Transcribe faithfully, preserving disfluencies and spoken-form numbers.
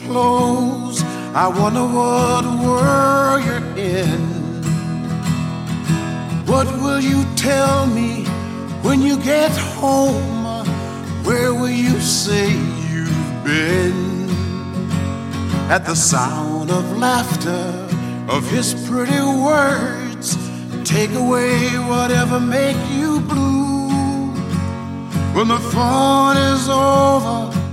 close, I wonder what world you're in. What will you tell me when you get home? Where will you say you've been? At the sound of laughter, of his pretty words, take away whatever make you blue. When the fun is over